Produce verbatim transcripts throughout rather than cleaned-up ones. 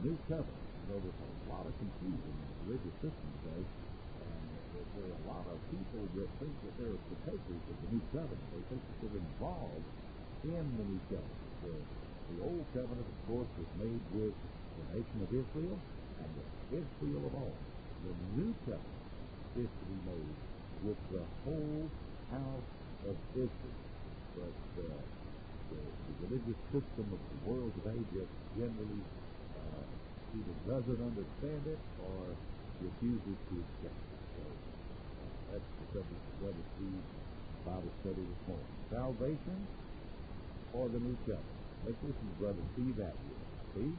New Covenant. You know, there's a lot of confusion in the religious system today, and there are a lot of people that think that they're partakers of the New Covenant. They think that they're involved in the New Covenant. The, the Old Covenant, of course, was made with the nation of Israel and the Israel of all. The New Covenant is to be made with the whole house of Israel. But uh, the, the religious system of the world today just generally uh, either doesn't understand it or refuses to accept it. So uh, that's the subject of Brother Steve's Bible study this morning. Salvation or the New Covenant? Let's listen to Brother Steve Atwood. Steve?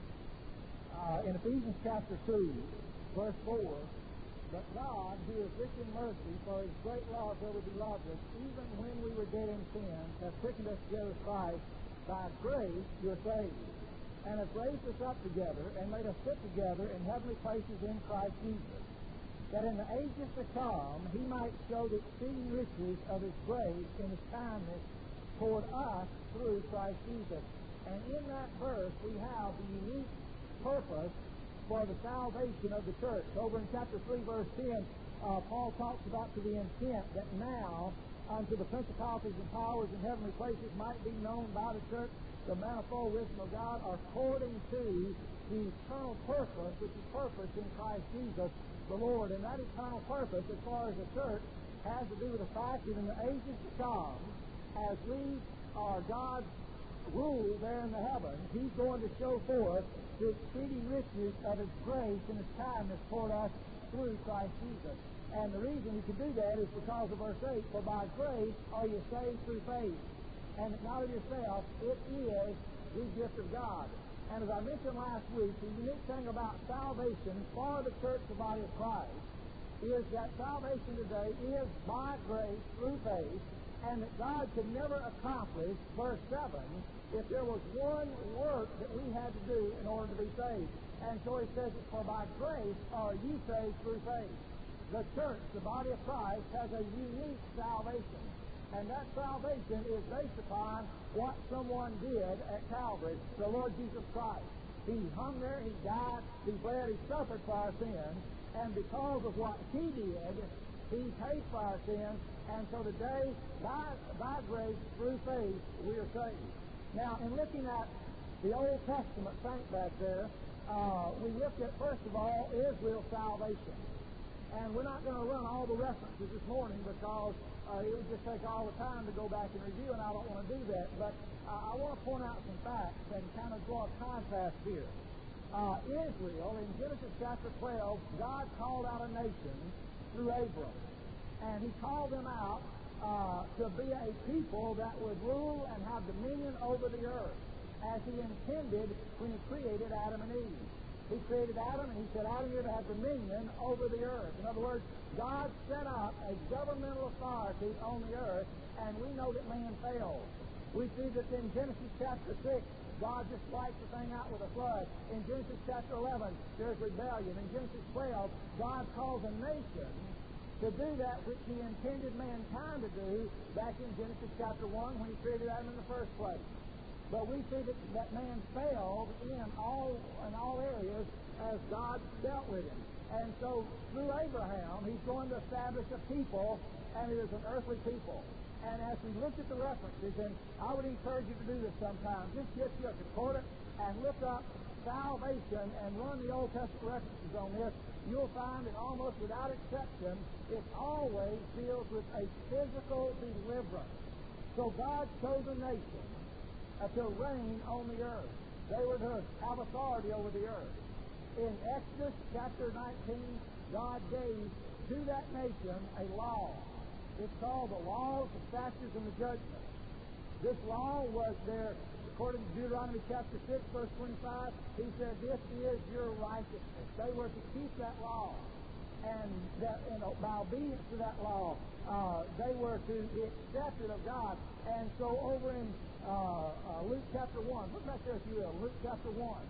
Uh, in Ephesians chapter two, verse four, but God, who is rich in mercy, for his great love wherewith he loved us, even when we were dead in sin, has quickened us together with Christ. By grace you're saved, and has raised us up together, and made us sit together in heavenly places in Christ Jesus, that in the ages to come he might show the exceeding riches of his grace in his kindness toward us through Christ Jesus. And in that verse we have the unique purpose for the salvation of the church. Over in chapter three, verse ten, uh, Paul talks about to the intent that now unto the principalities and powers in heavenly places might be known by the church the manifold wisdom of God according to the eternal purpose, which is purpose in Christ Jesus the Lord. And that eternal purpose, as far as the church, has to do with the fact that in the ages to come, as we are God's rule there in the heavens, he's going to show forth the exceeding riches of his grace and his kindness toward us through Christ Jesus. And the reason he can do that is because of verse eight, for by grace are you saved through faith, and not of yourself, it is the gift of God. And as I mentioned last week, the unique thing about salvation for the church, the body of Christ, is that salvation today is by grace through faith, and that God could never accomplish, verse seven, if there was one work that we had to do in order to be saved. And so he says, for by grace are ye saved through faith. The church, the body of Christ, has a unique salvation. And that salvation is based upon what someone did at Calvary, the Lord Jesus Christ. He hung there, he died, he bled, he suffered for our sins, and because of what he did, he paid for our sins, and so today, by, by grace, through faith, we are saved. Now, in looking at the Old Testament saint back there, uh, we looked at, first of all, Israel's salvation. And we're not going to run all the references this morning because uh, it would just take all the time to go back and review, and I don't want to do that. But uh, I want to point out some facts and kind of draw a contrast here. Uh, Israel, in Genesis chapter twelve, God called out a nation through Abram. And he called them out uh, to be a people that would rule and have dominion over the earth, as he intended when he created Adam and Eve. He created Adam, and he said, Adam, you're to have dominion over the earth. In other words, God set up a governmental authority on the earth, and we know that man failed. We see that in Genesis chapter six, God just wiped the thing out with a flood. In Genesis chapter eleven, there's rebellion. In Genesis twelve, God calls a nation to do that which he intended mankind to do back in Genesis chapter one when he created Adam in the first place. But we see that, that man failed in all in all areas as God dealt with him. And so through Abraham, he's going to establish a people, and it is an earthly people. And as we look at the references, and I would encourage you to do this sometime, just get you a concordance and look up salvation and run the Old Testament references on this. You'll find that almost without exception, it always deals with a physical deliverance. So God chose a nation uh, to reign on the earth. They were to have authority over the earth. In Exodus chapter nineteen, God gave to that nation a law. It's called the laws, the statutes, and the judgments. This law was there, according to Deuteronomy chapter six, verse twenty-five, he said, this is your righteousness. They were to keep that law. And, that, and by obedience to that law, uh, they were to be accepted of God. And so over in uh, uh, Luke chapter one, look back there if you will, Luke chapter one.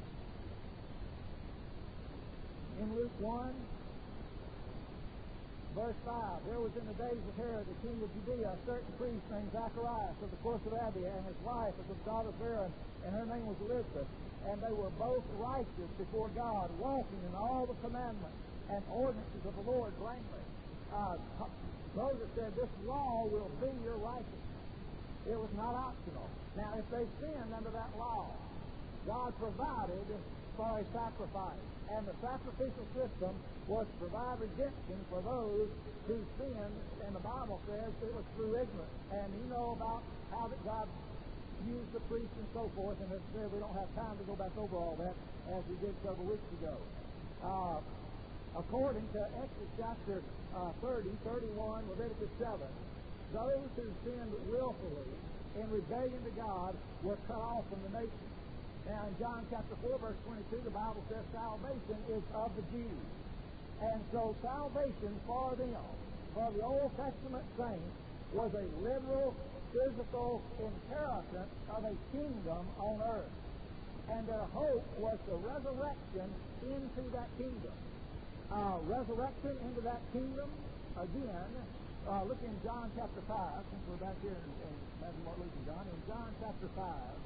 In Luke one, Verse five, there was in the days of Herod, the king of Judea, a certain priest named Zacharias of the course of Abia, and his wife was of the daughter of Aaron, and her name was Elizabeth. And they were both righteous before God, walking in all the commandments and ordinances of the Lord blameless. Uh, Moses said, this law will be your righteousness. It was not optional. Now, if they sinned under that law, God provided for a sacrifice. And the sacrificial system was to provide redemption for those who sinned. And the Bible says it was through ignorance. And you know about how that God used the priests and so forth. And as I said, we don't have time to go back over all that as we did several weeks ago. Uh, according to Exodus chapter uh, thirty, thirty-one, Leviticus seven, those who sinned willfully in rebellion to God were cut off from the nation. Now, in John chapter four, verse twenty-two, the Bible says salvation is of the Jews. And so salvation for them, for the Old Testament saints, was a literal, physical inheritance of a kingdom on earth. And their hope was the resurrection into that kingdom. Uh, resurrection into that kingdom, again, uh, look in John chapter five, since we're back here in, in Matthew, Mark, Luke, and John. In John chapter five,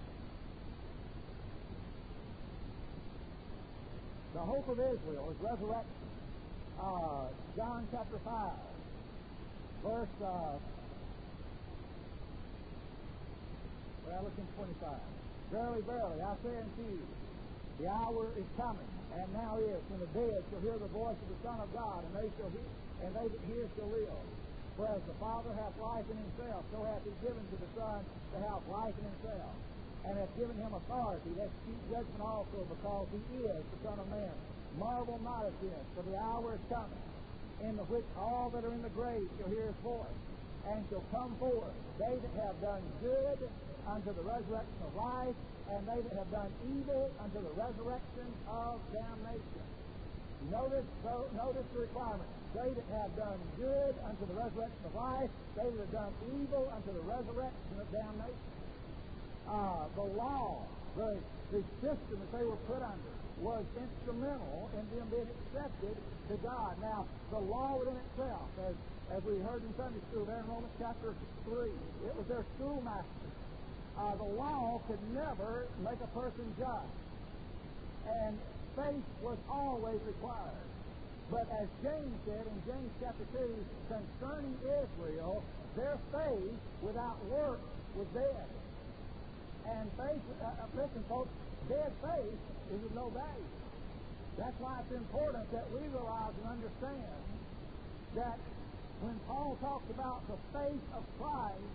the hope of Israel is resurrection. Uh, John chapter five, verse, uh, well, look in twenty-five. Verily, verily, I say unto you, the hour is coming, and now is, when the dead shall hear the voice of the Son of God, and they shall hear, and they that hear shall live. For as the Father hath life in himself, so hath he given to the Son to have life in himself, and hath given him authority to execute judgment also, because he is the Son of Man. Marvel not at this, for the hour is coming, in the which all that are in the grave shall hear his voice, and shall come forth, they that have done good unto the resurrection of life, and they that have done evil unto the resurrection of damnation. Notice, so, notice the requirement. They that have done good unto the resurrection of life, they that have done evil unto the resurrection of damnation. Uh, the law, the, the system that they were put under, was instrumental in them being accepted to God. Now, the law within itself, as, as we heard in Sunday school there in Romans chapter three, it was their schoolmaster. Uh, the law could never make a person just. And faith was always required. But as James said in James chapter two, concerning Israel, their faith without works was dead. And faith, uh, listen folks, dead faith is of no value. That's why it's important that we realize and understand that when Paul talks about the faith of Christ,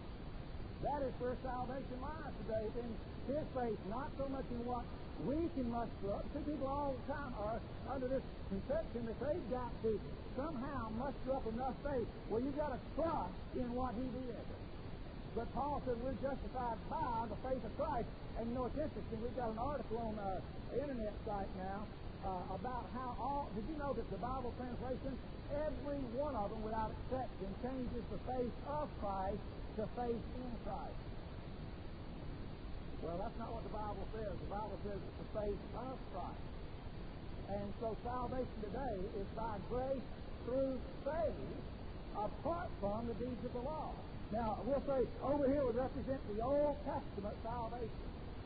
that is where salvation lies today, in his faith, not so much in what we can muster up. See, people all the time are under this conception that they've got to somehow muster up enough faith. Well, you've got to trust in what he did. But Paul said we're justified by the faith of Christ. And you know, it's interesting, we've got an article on our internet site now uh, about how all, did you know that the Bible translation, every one of them without exception, changes the faith of Christ to faith in Christ. Well, that's not what the Bible says. The Bible says it's the faith of Christ. And so salvation today is by grace through faith, apart from the deeds of the law. Now, we'll say over here would represent the Old Testament salvation.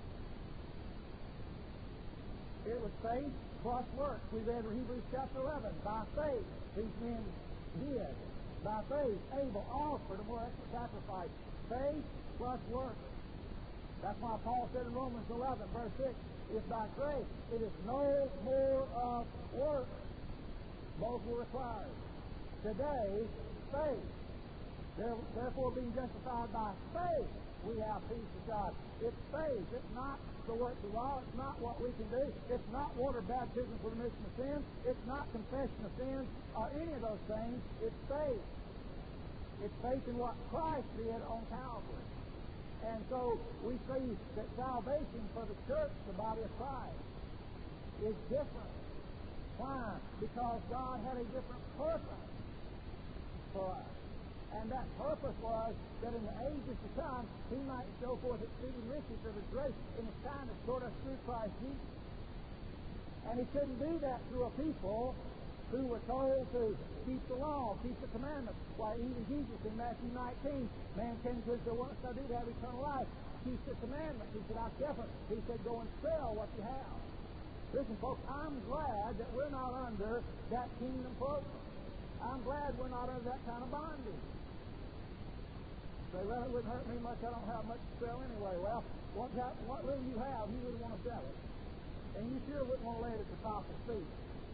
It was faith plus works. We read in Hebrews chapter eleven. By faith, these men did. By faith, Abel offered a more excellent sacrifice. Faith plus works. That's why Paul said in Romans eleven, verse six, it's by grace. It is no more of works. Both were required. Today, faith. Therefore, being justified by faith, we have peace with God. It's faith. It's not the works of law. It's not what we can do. It's not water baptism for the remission of sins. It's not confession of sins or any of those things. It's faith. It's faith in what Christ did on Calvary. And so we see that salvation for the church, the body of Christ, is different. Why? Because God had a different purpose for us. And that purpose was that in the ages to come, he might show forth exceeding riches of his grace in his kindness toward us through Christ Jesus. And he couldn't do that through a people who were told to keep the law, keep the commandments. Why, even Jesus in Matthew nineteen, man came to him and said, what must I do to have eternal life? Keep the commandments. He said, I kept it. He said, go and sell what you have. Listen, folks, I'm glad that we're not under that kingdom program. I'm glad we're not under that kind of bondage. Say, well, it wouldn't hurt me much. I don't have much to sell anyway. Well, what, what little you have, you wouldn't want to sell it. And you sure wouldn't want to lay it at the apostles' feet.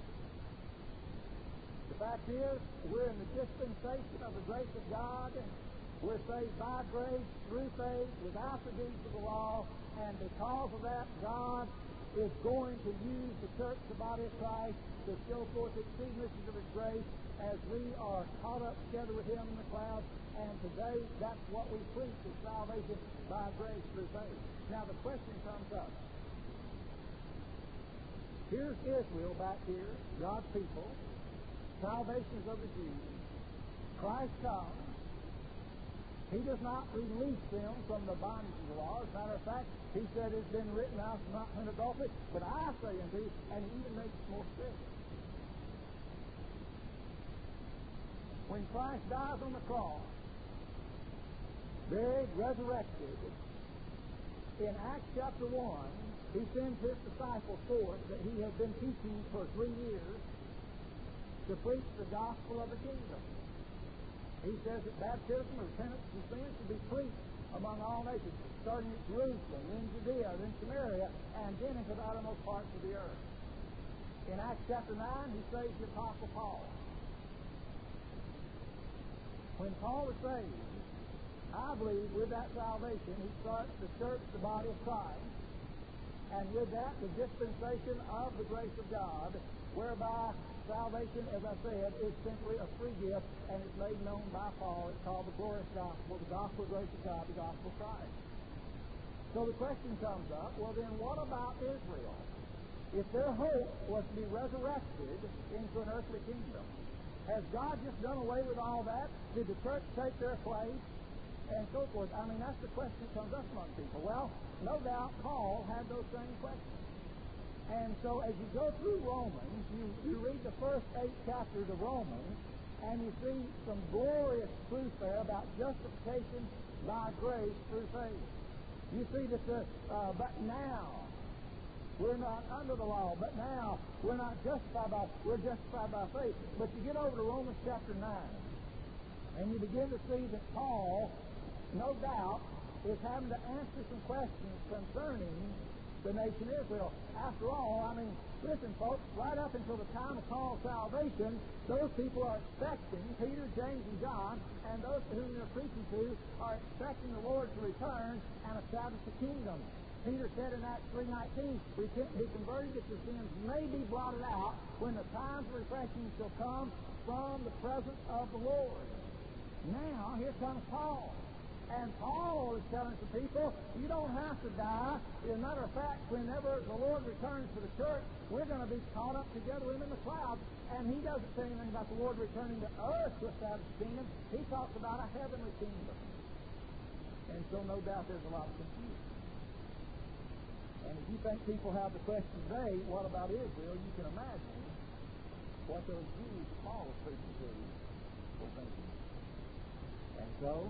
The fact is, we're in the dispensation of the grace of God. We're saved by grace, through faith, without the deeds of the law. And because of that, God is going to use the church, the body of Christ, to show forth the exceeding riches of His grace as we are caught up together with Him in the clouds. And today, that's what we preach, is salvation by grace through faith. Now, the question comes up. Here's Israel back here, God's people. Salvation is of the Jews. Christ comes. He does not release them from the bondage of the law. As a matter of fact, He said, it's been written, thou shalt not commit adultery. But I say unto you, and He even makes it more strict. When Christ dies on the cross, buried, resurrected, in Acts chapter one, He sends His disciples forth that He has been teaching for three years to preach the gospel of the kingdom. He says that baptism or repentance of sins should be preached among all nations, starting at Jerusalem, then Judea, then Samaria, and then into the uttermost parts of the earth. In Acts chapter nine, He saves the Apostle Paul. When Paul was saved, I believe with that salvation, he starts the church, the body of Christ, and with that, the dispensation of the grace of God, whereby salvation, as I said, is simply a free gift, and it's made known by Paul. It's called the glorious gospel, the gospel of grace of God, the gospel of Christ. So the question comes up, well then, what about Israel? If their hope was to be resurrected into an earthly kingdom, has God just done away with all that? Did the church take their place? And so forth. I mean, that's the question that comes up among people. Well, no doubt Paul had those same questions. And so as you go through Romans, you, you read the first eight chapters of Romans, and you see some glorious truth there about justification by grace through faith. You see that the, uh, but now, we're not under the law, but now we're not justified by, we're justified by faith. But you get over to Romans chapter nine, and you begin to see that Paul, no doubt, is having to answer some questions concerning the nation Israel. After all, I mean, listen, folks, right up until the time of call of salvation, those people are expecting, Peter, James, and John, and those to whom they're preaching to, are expecting the Lord to return and establish the kingdom. Peter said in Acts three nineteen, repent and be converted that your sins may be blotted out when the times of refreshing shall come from the presence of the Lord. Now, here comes Paul. And Paul is telling the people, you don't have to die. As a matter of fact, whenever the Lord returns to the church, we're going to be caught up together with Him in the clouds. And he doesn't say anything about the Lord returning to earth to establish the kingdom. He talks about a heavenly kingdom. And so no doubt there's a lot of confusion. And if you think people have the question today, what about Israel, you can imagine what those Jews Paul was preaching to were thinking. And so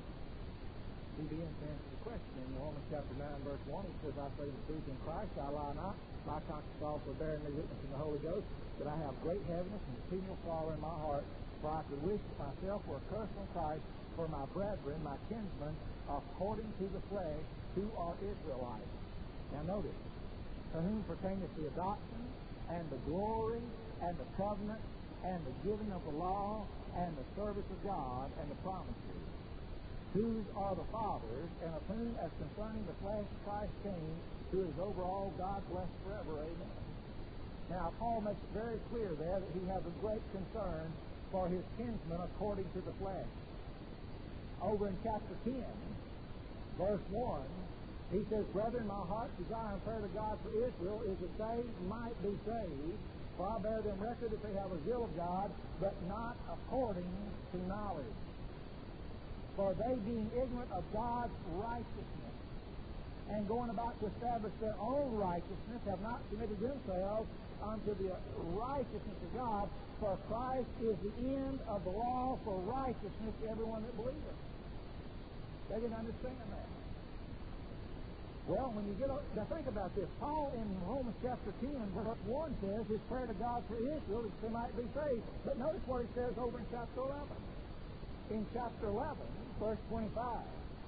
he begins to answer the question in Romans chapter nine, verse one. He says, I say the truth in Christ, I lie not. My conscience also bearing me witness in the Holy Ghost, that I have great heaviness and continual sorrow in my heart, for I could wish that myself were accursed from Christ for my brethren, my kinsmen, according to the flesh, who are Israelites. Now notice, to whom pertaineth the adoption, and the glory, and the covenant, and the giving of the law, and the service of God, and the promises, whose are the fathers, and of whom, as concerning the flesh, Christ came, who is over all, God blessed forever. Amen. Now, Paul makes it very clear there that he has a great concern for his kinsmen according to the flesh. Over in chapter ten, verse one, he says, Brethren, my heart's desire and prayer to God for Israel is that they might be saved. For I bear them record that they have a zeal of God, but not according to knowledge. For they being ignorant of God's righteousness, and going about to establish their own righteousness, have not submitted themselves unto the righteousness of God, for Christ is the end of the law for righteousness to everyone that believeth. They didn't understand that. Well, when you get to think about this, Paul in Romans chapter ten, verse one says his prayer to God for Israel is they might be saved. But notice what he says over in chapter eleven. In chapter eleven, verse twenty-five,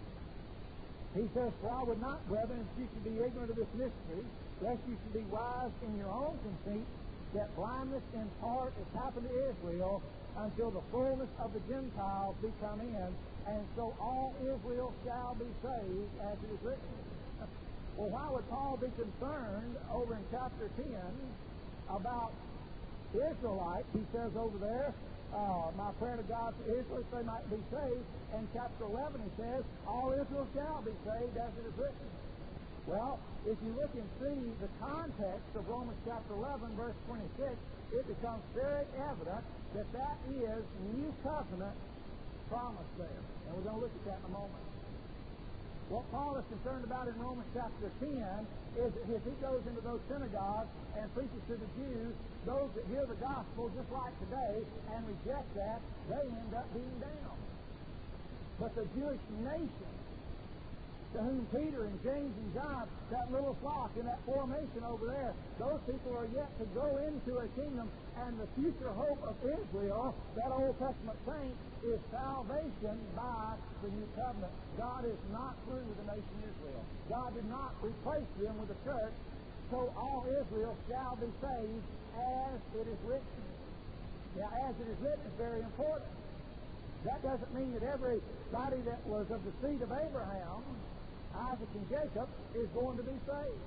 he says, "For I would not, brethren, that you should be ignorant of this mystery, lest you should be wise in your own conceit, that blindness in part has happened to Israel until the fullness of the Gentiles be come in, and so all Israel shall be saved, as it is written." Well, why would Paul be concerned over in chapter ten about Israelites? He says over there, uh, my prayer to God for Israel, they might be saved. And chapter eleven, he says, all Israel shall be saved, as it is written. Well, if you look and see the context of Romans chapter eleven, verse twenty-six, it becomes very evident that that is new covenant promise there. And we're going to look at that in a moment. What Paul is concerned about in Romans chapter ten is that if he goes into those synagogues and preaches to the Jews, those that hear the gospel just like today and reject that, they end up being down. But the Jewish nation, to whom Peter and James and John, that little flock in that formation over there, those people are yet to go into a kingdom, and the future hope of Israel, that Old Testament saint, is salvation by the new covenant. God is not through with the nation Israel. God did not replace them with the church, so all Israel shall be saved, as it is written. Now, as it is written is very important. That doesn't mean that everybody that was of the seed of Abraham, Isaac and Jacob, is going to be saved.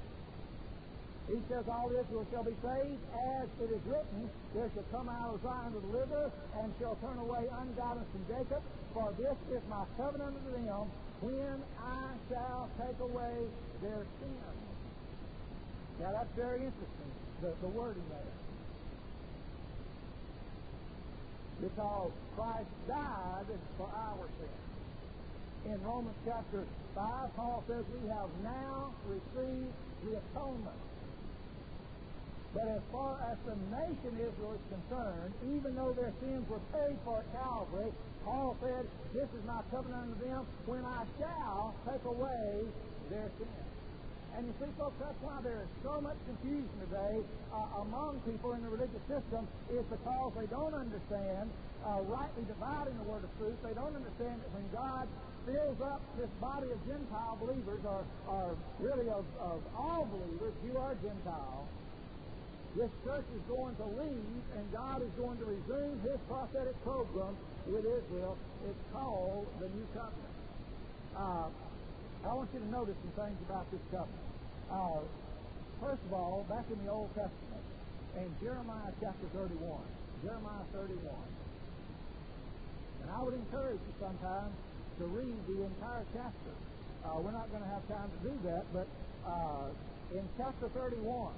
He says, all Israel shall be saved, as it is written, there shall come out of Zion to deliver, and shall turn away ungodliness from Jacob, for this is my covenant unto them, when I shall take away their sins. Now that's very interesting, the, the wording there. Because Christ died for our sins. In Romans chapter five, Paul says we have now received the atonement. But as far as the nation Israel is concerned, even though their sins were paid for at Calvary, Paul said, this is my covenant unto them, when I shall take away their sins. And you see, folks, that's why there is so much confusion today uh, among people in the religious system, is because they don't understand uh, rightly dividing the word of truth. They don't understand that when God fills up this body of Gentile believers, or, or really of, of all believers, Jew or Gentile, this church is going to leave, and God is going to resume his prophetic program with Israel. It's called the New Covenant. Uh, I want you to notice some things about this covenant. Uh, first of all, back in the Old Testament, in Jeremiah chapter thirty-one, Jeremiah thirty-one, and I would encourage you sometimes to read the entire chapter. Uh, we're not going to have time to do that, but uh, in chapter thirty-one,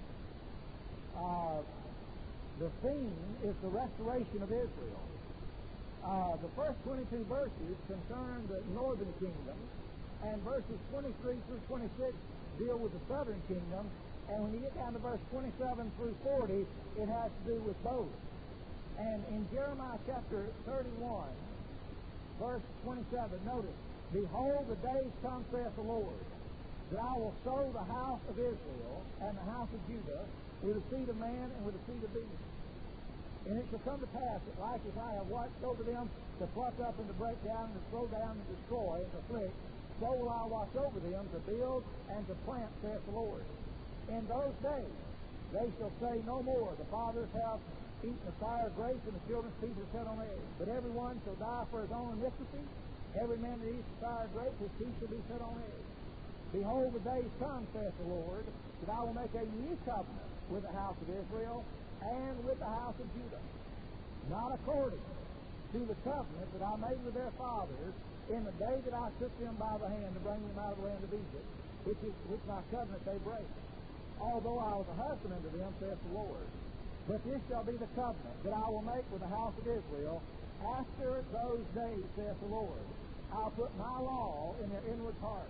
uh, the theme is the restoration of Israel. Uh, the first twenty-two verses concern the northern kingdom, and verses twenty-three through twenty-six deal with the southern kingdom, and when you get down to verse twenty-seven through forty, it has to do with both. And in Jeremiah chapter thirty-one, verse twenty-seven, notice, behold, the days come, saith the Lord, that I will sow the house of Israel and the house of Judah with the seed of man and with the seed of beast. And it shall come to pass that like as I have watched over them to pluck up and to break down and to throw down and destroy and to afflict, so will I watch over them to build and to plant, saith the Lord. In those days they shall say no more, the fathers have eaten the fire of grace, and the children's teeth are set on edge. But every one shall die for his own iniquity. Every man that eats the fire of grace, his teeth shall be set on edge. Behold, the days come, saith the Lord, that I will make a new covenant with the house of Israel and with the house of Judah, not according to the covenant that I made with their fathers in the day that I took them by the hand to bring them out of the land of Egypt, which is which my covenant they break. Although I was a husband unto them, saith the Lord. But this shall be the covenant that I will make with the house of Israel after those days, saith the Lord. I'll put my law in their inward parts,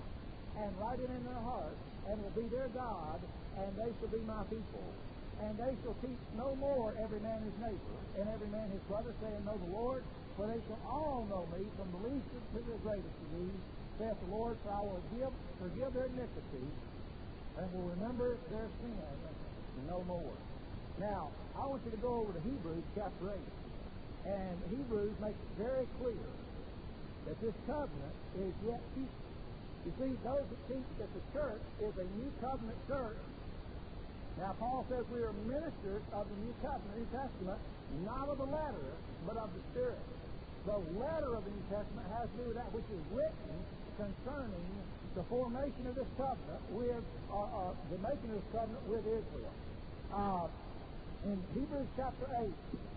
and write it in their hearts, and will be their God, and they shall be my people. And they shall teach no more every man his neighbor, and every man his brother, saying, Know the Lord, for they shall all know me, from the least to the greatest of these, saith the Lord, for I will give, forgive their iniquity, and will remember their sin no more. Now, I want you to go over to Hebrews chapter eight. And Hebrews makes it very clear that this covenant is yet future. You see, those that teach that the church is a new covenant church, now Paul says we are ministers of the new covenant, New Testament, not of the letter, but of the Spirit. The letter of the New Testament has to do with that which is written concerning the formation of this covenant with, uh, uh, the making of this covenant with Israel. Uh, in Hebrews chapter eight,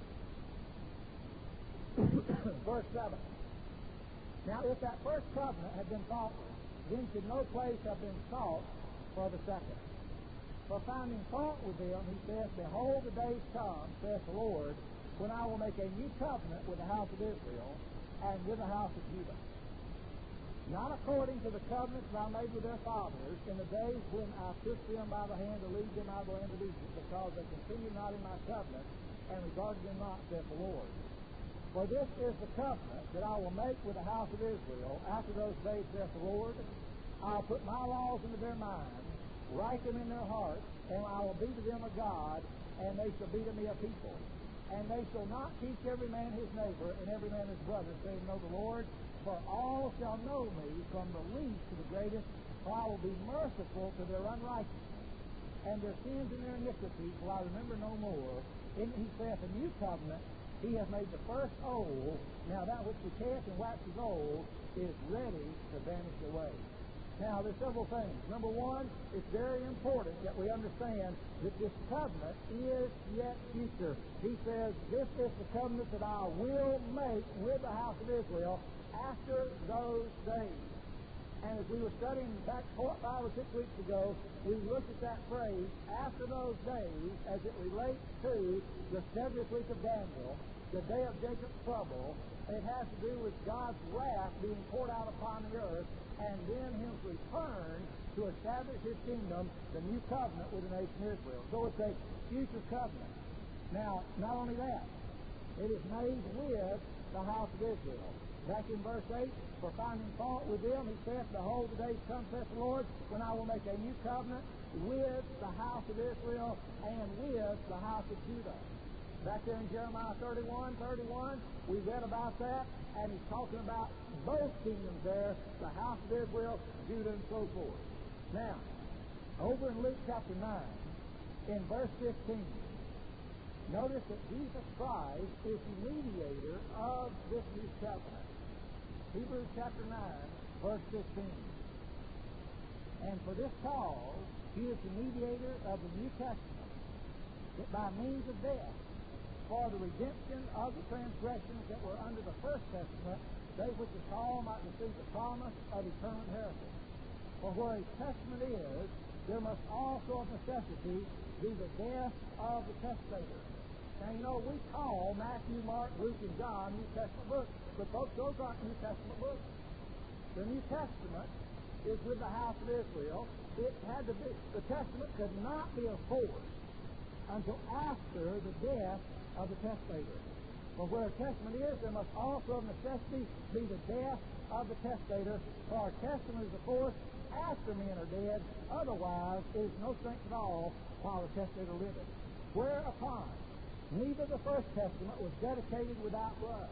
verse seven. Now, if that first covenant had been faultless, then should no place have been sought for the second. For finding fault with them, he says, Behold, the days come, saith the Lord, when I will make a new covenant with the house of Israel and with the house of Judah. Not according to the covenants that I made with their fathers in the days when I took them by the hand to lead them out of the land of Egypt, because they continued not in my covenant and regarded them not, saith the Lord. For this is the covenant that I will make with the house of Israel after those days, saith the Lord. I'll put my laws into their minds, write them in their hearts, and I will be to them a God, and they shall be to me a people. And they shall not teach every man his neighbor and every man his brother, saying, Know the Lord, for all shall know me, from the least to the greatest, for I will be merciful to their unrighteousness, and their sins and their iniquities will I remember no more. And he saith, A new covenant, he hath made the first old. Now that which decayeth and waxes old is ready to vanish away. Now, there's several things. Number one, it's very important that we understand that this covenant is yet future. He says, This is the covenant that I will make with the house of Israel after those days. And as we were studying back four, five or six weeks ago, we looked at that phrase, after those days, as it relates to the seventieth week of Daniel, the day of Jacob's trouble. It has to do with God's wrath being poured out upon the earth, and then his return to establish his kingdom, the new covenant with the nation Israel. So it's a future covenant. Now, not only that, it is made with the house of Israel. Back in verse eight, For finding fault with them, he saith, Behold, the days come, saith the Lord, when I will make a new covenant with the house of Israel and with the house of Judah. Back there in Jeremiah thirty-one, thirty-one, we read about that, and he's talking about both kingdoms there, the house of Israel, Judah, and so forth. Now, over in Luke chapter nine, in verse fifteen, notice that Jesus Christ is the mediator of this new covenant. Hebrews chapter nine, verse fifteen. And for this cause, he is the mediator of the New Testament, that by means of death, for the redemption of the transgressions that were under the first testament, they which are called might receive the promise of eternal inheritance. For where a testament is, there must also of necessity be the death of the testator. Now, you know, we call Matthew, Mark, Luke, and John New Testament books, but folks, those aren't New Testament books. The New Testament is with the house of Israel. It had to be, the testament could not be enforced until after the death of the testator. For where a testament is, there must also of necessity be the death of the testator. For our testament is enforced after men are dead, otherwise it is no strength at all while the testator liveth. Whereupon neither the first testament was dedicated without blood.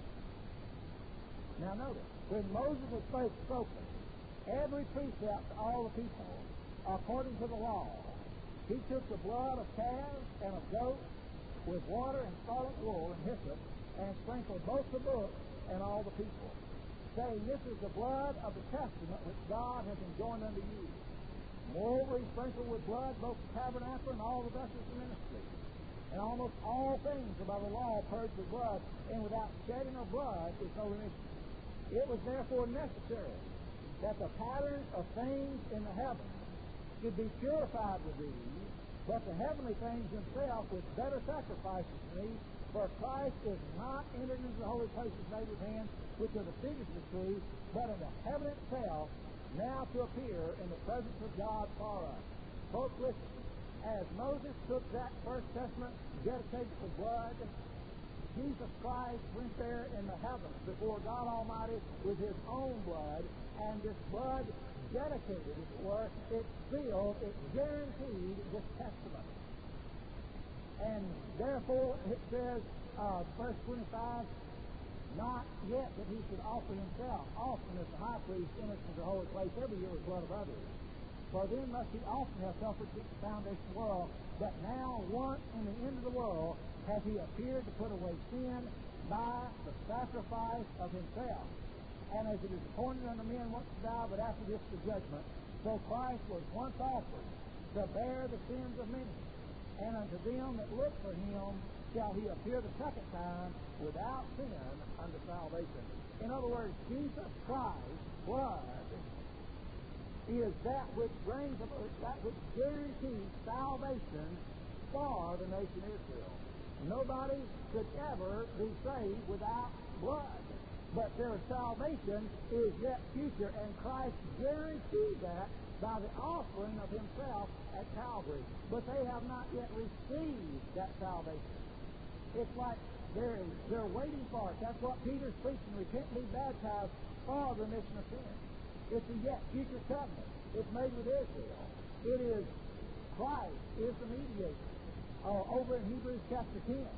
Now notice, when Moses was first spoken, every precept to all the people, according to the law, he took the blood of calves and of goats with water and scarlet wool and hyssop, and sprinkled both the book and all the people, saying, This is the blood of the testament which God has enjoined unto you. Moreover, he sprinkled with blood both the tabernacle and all the vessels of ministry. And almost all things by the law purged with blood, and without shedding of blood is no remission. It was therefore necessary that the patterns of things in the heavens should be purified with these, but the heavenly things themselves with better sacrifices than these, for Christ is not entered into the holy places made with hands, which are the figures of the truth, but in the heaven itself, now to appear in the presence of God for us. Folks, listen. As Moses took that First Testament, dedicated to blood, Jesus Christ went there in the heavens before God Almighty with his own blood, and this blood dedicated, as it were, it sealed, it guaranteed this testament. And therefore, it says, uh, verse twenty-five, not yet that he should offer himself, often as the high priest enters into the holy place every year with blood of others. For then must he often have suffered since the foundation of the world, but now once in the end of the world hath he appeared to put away sin by the sacrifice of himself. And as it is appointed unto men once to die, but after this the judgment, so Christ was once offered to bear the sins of many. And unto them that look for him shall he appear the second time without sin unto salvation. In other words, Jesus Christ's blood is that which brings, that which guarantees salvation for the nation Israel. Nobody could ever be saved without blood. But their salvation is yet future, and Christ guaranteed that by the offering of himself at Calvary. But they have not yet received that salvation. It's like they're, they're waiting for it. That's what Peter's preaching. Repent and be baptized for the remission of sin. It's a yet future covenant. It's made with Israel. It is Christ is the mediator. Uh, over in Hebrews chapter ten,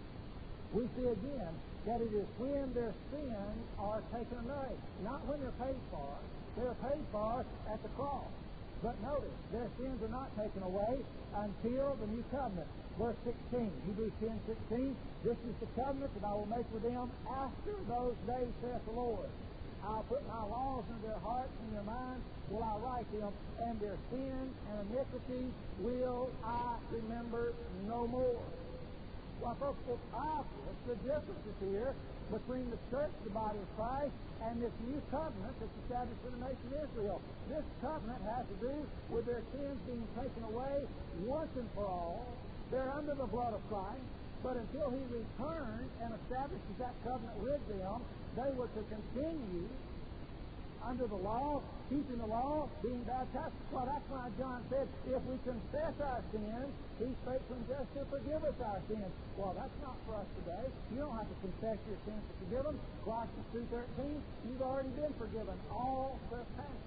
we see again that it is when their sins are taken away, not when they're paid for. They're paid for at the cross. But notice, their sins are not taken away until the new covenant. Verse sixteen, Hebrews ten sixteen, this is the covenant that I will make with them after those days, saith the Lord. I'll put my laws into their hearts and their minds will I write them, and their sins and iniquities will I remember no more. Well, folks, it's obvious the difference is here between the church, the body of Christ, and this new covenant that's established for the nation of Israel. This covenant has to do with their sins being taken away once and for all. They're under the blood of Christ, but until he returns and establishes that covenant with them, they were to continue under the law, keeping the law, being baptized. Well, that's why John said, if we confess our sins, he's faithful and just to forgive us our sins. Well, that's not for us today. You don't have to confess your sins to forgive them. Colossians two thirteen, you've already been forgiven all trespasses.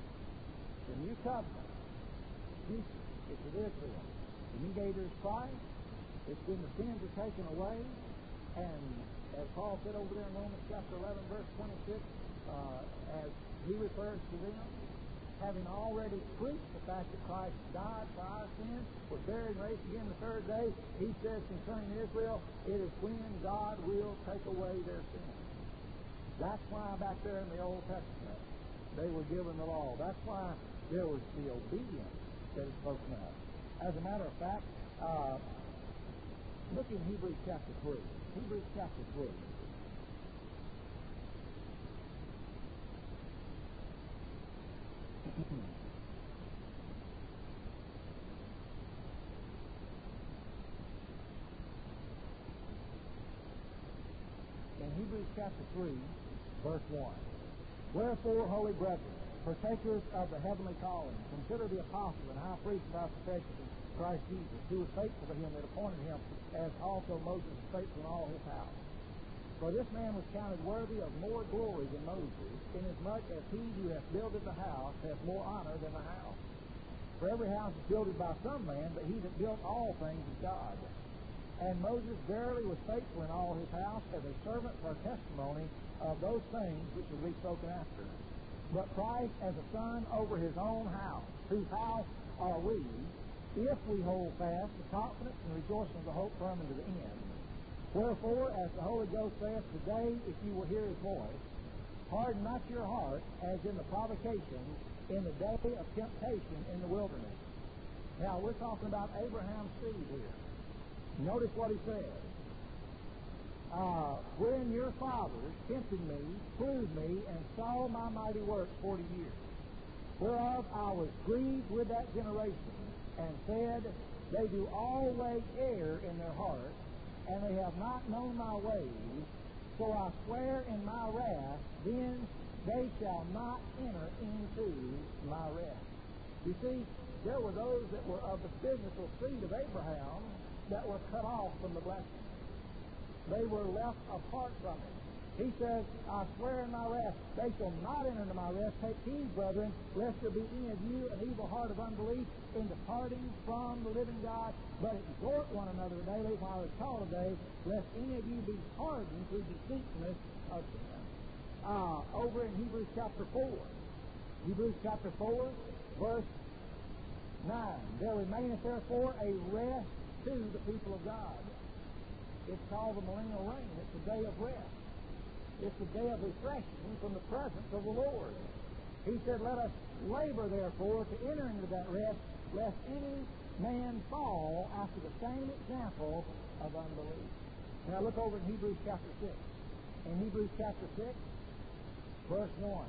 The new covenant, future, it's with Israel. The mediator is Christ. It's when the sins are taken away. And as Paul said over there in Romans chapter eleven, verse twenty-six, uh, as he refers to them, having already preached the fact that Christ died for our sins, was buried and raised again the third day, he says concerning Israel, it is when God will take away their sins. That's why back there in the Old Testament, they were given the law. That's why there was the obedience that is spoken of. As a matter of fact, uh, look in Hebrews chapter three. Hebrews chapter three. In Hebrews chapter three, verse one. Wherefore, holy brethren, partakers of the heavenly calling, consider the apostle and high priest of our profession, Christ Jesus, who was faithful to him that appointed him, as also Moses was faithful in all his house. For this man was counted worthy of more glory than Moses, inasmuch as he who hath builded the house hath more honor than the house. For every house is builded by some man, but he that built all things is God. And Moses verily was faithful in all his house, as a servant for testimony of those things which will be spoken after. But Christ as a son over his own house, whose house are we, if we hold fast the confidence and rejoicing of the hope firm unto the end. Wherefore, as the Holy Ghost saith, today, if you will hear his voice, harden not your heart, as in the provocation in the day of temptation in the wilderness. Now, we're talking about Abraham's seed here. Notice what he says. Uh, when your fathers tempted me, proved me, and saw my mighty works forty years, whereof I was grieved with that generation, and said, they do always err in their heart, and they have not known my ways. So I swear in my wrath, then they shall not enter into my rest. You see, there were those that were of the physical seed of Abraham that were cut off from the blessing. They were left apart from it. He says, I swear in my wrath, they shall not enter into my rest. Take heed, brethren, lest there be any of you an evil heart of unbelief in departing from the living God, but exhort one another daily while it's called today, lest any of you be hardened through deceitfulness of sin. Uh, over in Hebrews chapter four. Hebrews chapter four, verse nine. There remaineth therefore a rest to the people of God. It's called the millennial reign. It's the day of rest. It's the day of refreshing from the presence of the Lord. He said, let us labor, therefore, to enter into that rest, lest any man fall after the same example of unbelief. Now look over in Hebrews chapter six. In Hebrews chapter six, verse one.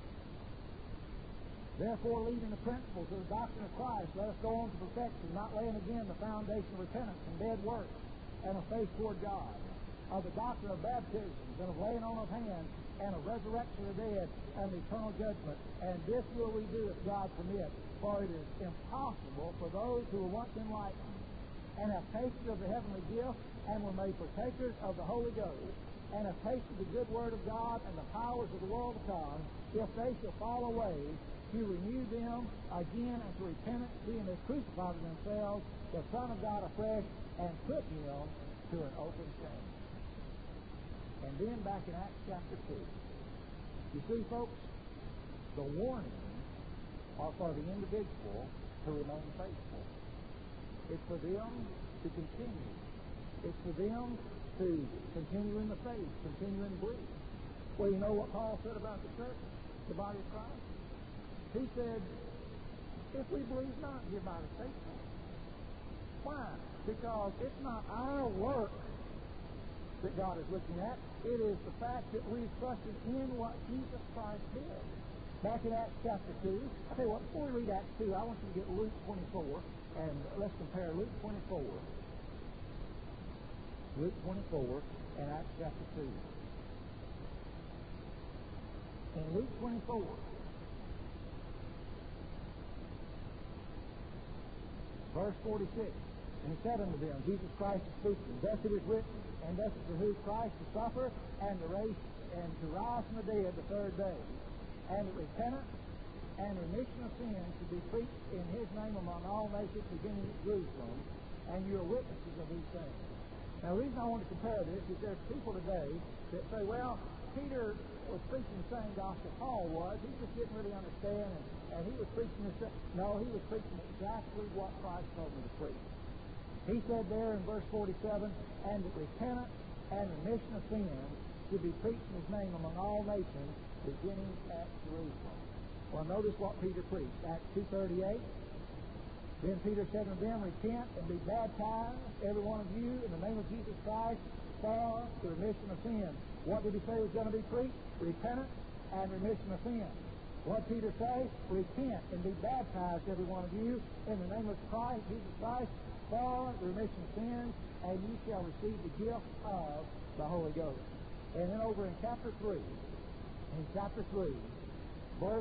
Therefore, leaving the principles of the doctrine of Christ, let us go on to perfection, not laying again the foundation of repentance and dead works, and of faith toward God, of the doctrine of baptisms, and of laying on of hands, and of resurrection of the dead, and eternal judgment. And this will we do if God permit, for it is impossible for those who were once enlightened, and have tasted of the heavenly gift, and were made partakers of the Holy Ghost, and have tasted the good word of God and the powers of the world to come, if they shall fall away, to renew them again unto repentance, being they crucified to themselves the Son of God afresh, and put him to an open shame. And then back in Acts chapter two, you see, folks, the warnings are for the individual to remain faithful. It's for them to continue. It's for them to continue in the faith, continue in belief. Well, you know what Paul said about the church, the body of Christ? He said, if we believe not, you're not as faithful. Why? Because it's not our work that God is looking at. It is the fact that we've trusted in what Jesus Christ did. Back in Acts chapter two, I tell you what, before we read Acts two, I want you to get Luke twenty-four, and let's compare Luke twenty-four. Luke twenty-four and Acts chapter two. In Luke twenty-four, verse forty-six, and he said unto them, Jesus Christ is speaking, thus it is written, and thus it behooved Christ to suffer, and to raise, and to rise from the dead the third day, and that repentance and remission of sins should be preached in his name among all nations, beginning at Jerusalem, and you are witnesses of these things. Now, the reason I want to compare this is there's people today that say, well, Peter was preaching the same gospel Paul was. He just didn't really understand, and, and he was preaching this. No, he was preaching exactly what Christ told him to preach. He said there in verse forty-seven, and that repentance and remission of sins should be preached in his name among all nations, beginning at Jerusalem. Well, notice what Peter preached. Acts two thirty-eight. Then Peter said unto them, repent and be baptized, every one of you, in the name of Jesus Christ, for the remission of sins. What did he say was going to be preached? Repentance and remission of sins. What did Peter say? Repent and be baptized, every one of you, in the name of Christ, Jesus Christ, for the remission of sins, and you shall receive the gift of the Holy Ghost. And then over in chapter three, in chapter three, verse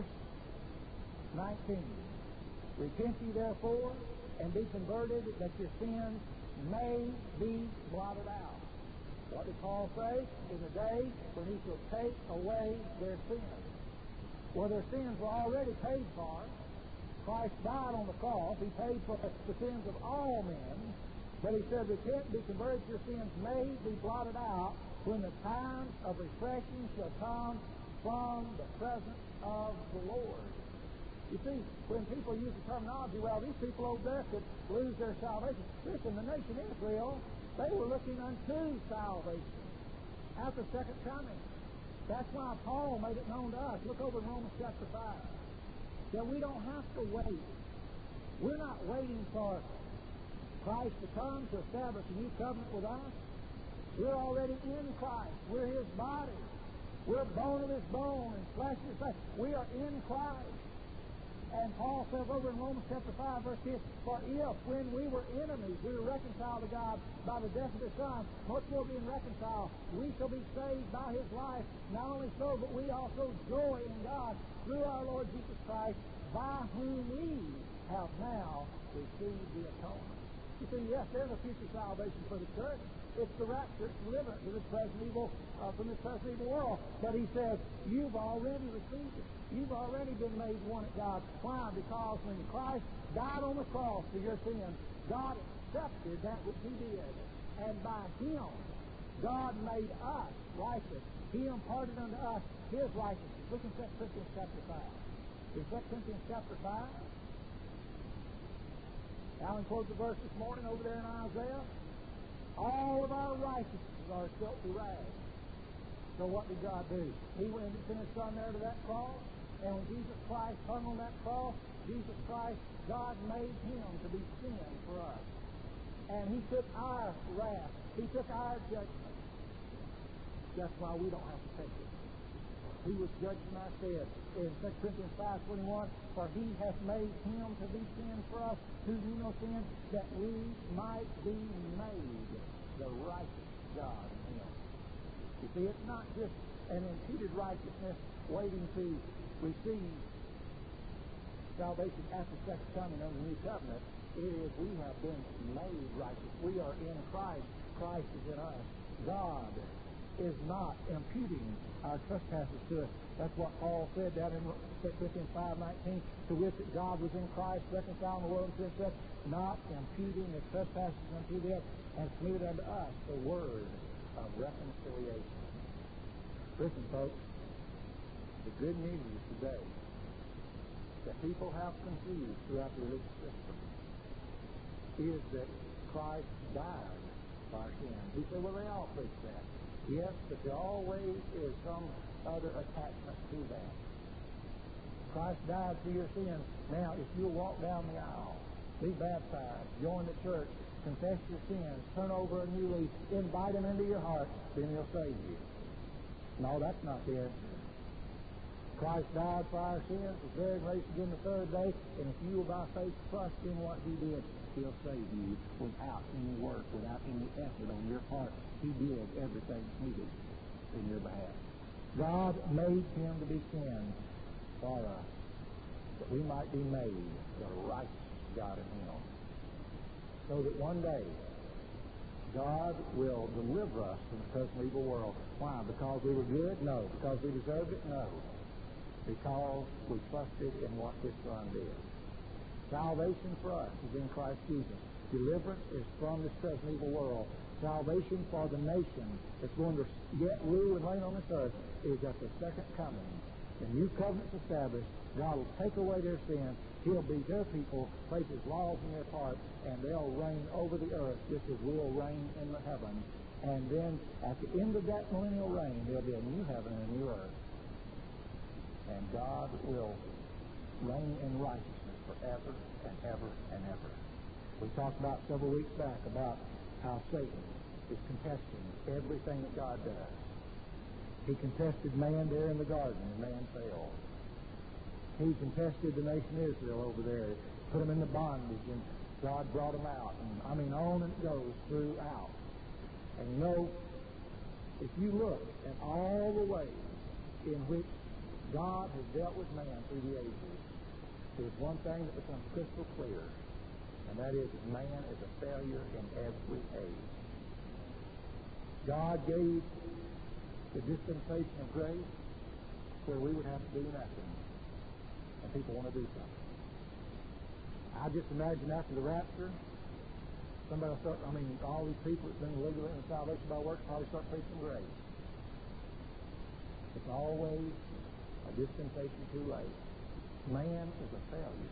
nineteen, repent ye therefore, and be converted, that your sins may be blotted out. What did Paul say? In the day when he shall take away their sins. Well, their sins were already paid for. Christ died on the cross. He paid for the sins of all men. But he said, repent, be converted, your sins may be blotted out when the times of refreshing shall come from the presence of the Lord. You see, when people use the terminology, well, these people over there could lose their salvation. Listen, the nation Israel, they were looking unto salvation at the second coming. That's why Paul made it known to us. Look over in Romans chapter five. That we don't have to wait. We're not waiting for Christ to come to establish a new covenant with us. We're already in Christ. We're his body. We're bone of his bone and flesh of his flesh. We are in Christ. And Paul says over in Romans chapter five, verse ten, for if, when we were enemies, we were reconciled to God by the death of His Son, much more being reconciled, we shall be saved by His life. Not only so, but we also joy in God through our Lord Jesus Christ, by whom we have now received the atonement. You see, yes, there's a future salvation for the church. It's the rapture, it's deliverance from this present evil, uh, from this present evil world. But he says, you've already received it. You've already been made one at God. Why? Because when Christ died on the cross for your sins, God accepted that which He did. And by Him, God made us righteous. He imparted unto us His righteousness. Look in Second Corinthians chapter five. In Second Corinthians chapter five, Alan quotes the verse this morning over there in Isaiah. All of our righteousnesses are filthy rags. So what did God do? He went and sent His Son there to that cross, and when Jesus Christ hung on that cross, Jesus Christ, God made Him to be sin for us. And He took our wrath. He took our judgment. That's why we don't have to take it. He was judging our sin. In Second Corinthians five twenty-one, for He hath made Him to be sin for us, who knew no sin, that we might be made the righteous God in Him. You see, it's not just an imputed righteousness waiting to receive salvation at the second coming under the new covenant. It is we have been made righteous. We are in Christ. Christ is in us. God is not imputing our trespasses to us. That's what Paul said down in Second Corinthians five nineteen, to which God was in Christ, reconciling the world unto Himself, not imputing His trespasses unto them, and committed unto us the word of reconciliation. Listen, folks, the good news today that people have confused throughout the religious system is that Christ died for our sins. We say, well, they all preach that. Yes, but there always is some other attachment to that. Christ died for your sins. Now, if you'll walk down the aisle, be baptized, join the church, confess your sins, turn over a new leaf, invite Him into your heart, then He'll save you. No, that's not the answer. Christ died for our sins, was buried and raised again the third day, and if you will by faith trust in what He did, He'll save you without any work, without any effort on your part. He did everything needed in your behalf. God made Him to be sin for us, that we might be made the righteous God in Him. So that one day, God will deliver us from the present evil world. Why? Because we were good? No. Because we deserved it? No. Because we trusted in what His Son did. Salvation for us is in Christ Jesus. Deliverance is from this present evil world. Salvation for the nation that's going to yet rule and reign on this earth is at the second coming. The new covenant's established. God will take away their sins. He'll be their people, place His laws in their heart, and they'll reign over the earth just as we'll reign in the heavens. And then at the end of that millennial reign, there'll be a new heaven and a new earth. And God will reign in righteousness forever and ever and ever. We talked about several weeks back about how Satan is contesting everything that God does. He contested man there in the garden, and man failed. He contested the nation Israel over there, put them into bondage, and God brought them out. And I mean, on and it goes throughout. And you know, if you look at all the ways in which God has dealt with man through the ages, there's one thing that becomes crystal clear, and that is that man is a failure in every age. God gave the dispensation of grace where we would have to do nothing, and people want to do something. I just imagine after the rapture, somebody will start, I mean, all these people that's been legally in salvation by works probably start preaching grace. It's always a dispensation too late. Man is a failure.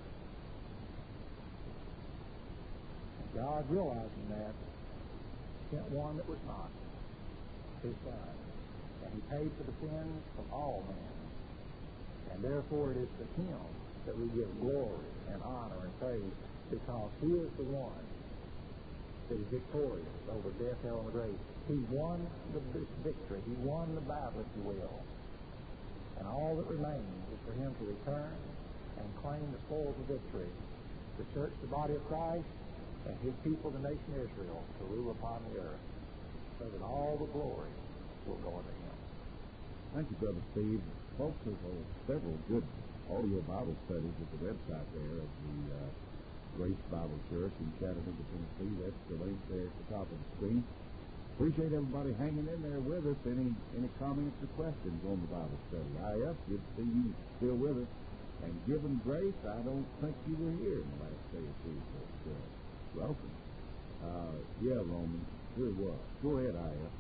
And God, realizing that, sent one that was not, His Son. And He paid for the sins of all men. And therefore it is to Him that we give glory and honor and praise, because He is the one that is victorious over death, hell, and the grave. He won the victory. He won the battle, if you will. And all that remains is for Him to return and claim the spoils of victory. The church, the body of Christ, and his people, the nation Israel, to rule upon the earth, so that all the glory will go unto him. Thank you, Brother Steve. Folks, there's uh, several good audio Bible studies at the website there of the uh, Grace Bible Church in Chattanooga, Tennessee. That's the link there at the top of the screen. Appreciate everybody hanging in there with us. Any any comments or questions on the Bible study? I F, good to see you still with us. And given grace, I don't think you were here in the last day or two, but uh, welcome. Uh, yeah, Roman, sure was. Go ahead, I F.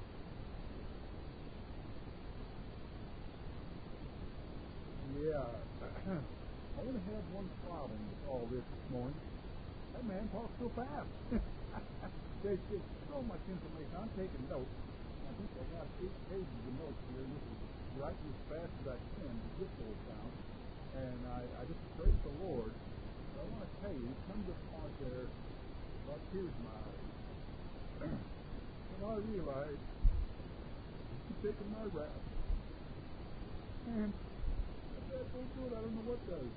Yeah, I only had one problem with all this this morning. That man talks so fast. There's just so much information. I'm taking notes. I think I got eight pages of notes here, and this is writing as fast as I can to get those down. And I, I just praise the Lord. I want to tell you, it comes to a point there, about tears in my eyes. And I realize He's taking my wrath. And if that don't do it, I don't know what does.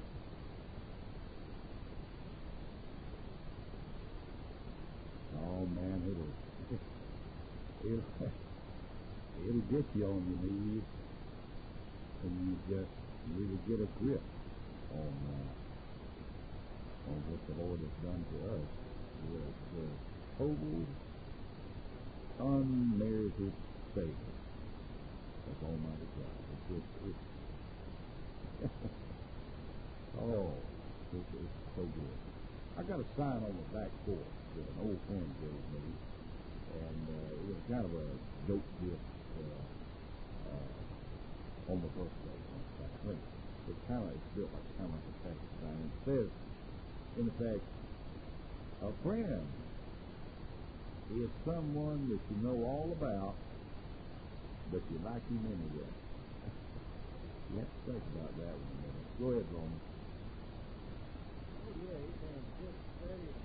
Oh, man, it'll, it'll, it'll get you on your knees, and you just really get a grip on, uh, on what the Lord has done to us with the total, unmerited favor of Almighty God. It's just, it's, oh, it's, it's so good. I got a sign on the back porch that an old friend gave me, and uh, it was kind of a joke gift uh, uh, on my birthday. I think it's kind of it's built like kind of like a text sign. It says, in effect, a friend is someone that you know all about, but you like him anyway. You have to think about that one a minute. Go ahead, Roman. Oh, yeah, he's been just very